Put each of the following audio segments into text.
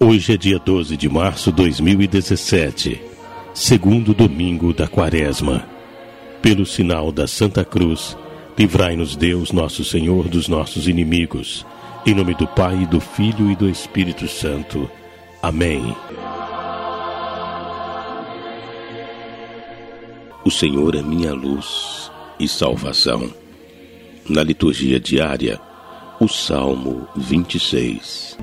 Hoje é dia 12 de março de 2017, segundo domingo da Quaresma. Pelo sinal da Santa Cruz, livrai-nos Deus, nosso Senhor, dos nossos inimigos. Em nome do Pai, do Filho e do Espírito Santo. Amém. O Senhor é minha luz e salvação. Na liturgia diária, o Salmo 26.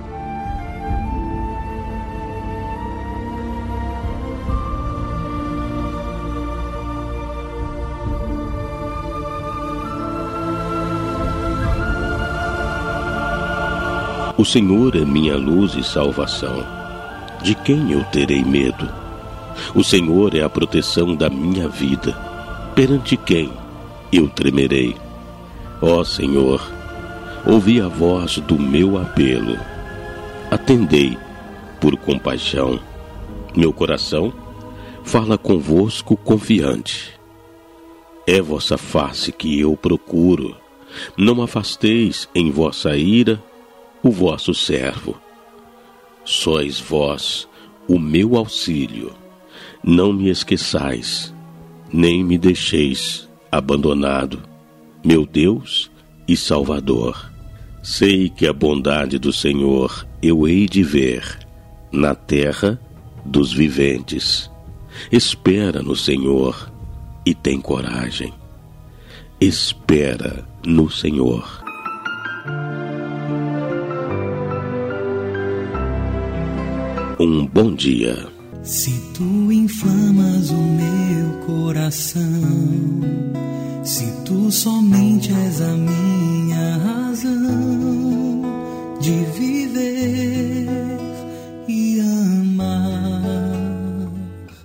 O Senhor é minha luz e salvação. De quem eu terei medo? O Senhor é a proteção da minha vida. Perante quem eu tremerei? Ó Senhor, ouvi a voz do meu apelo. Atendei por compaixão. Meu coração fala convosco confiante. É vossa face que eu procuro. Não afasteis em vossa ira o vosso servo. Sois vós o meu auxílio. Não me esqueçais, nem me deixeis abandonado, meu Deus e Salvador. Sei que a bondade do Senhor eu hei de ver na terra dos viventes. Espera no Senhor e tem coragem. Espera no Senhor. Um bom dia. Se tu inflamas o meu coração, se tu somente és a minha razão de viver e amar,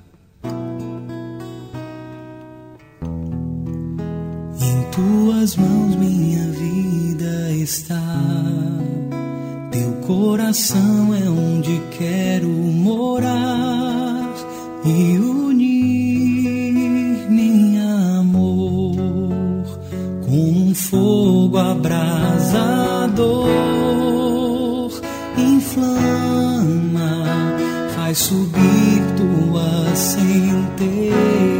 em tuas mãos minha vida está. Teu coração é onde quero morar e unir meu amor com um fogo abrasador. Inflama, faz subir tua centelha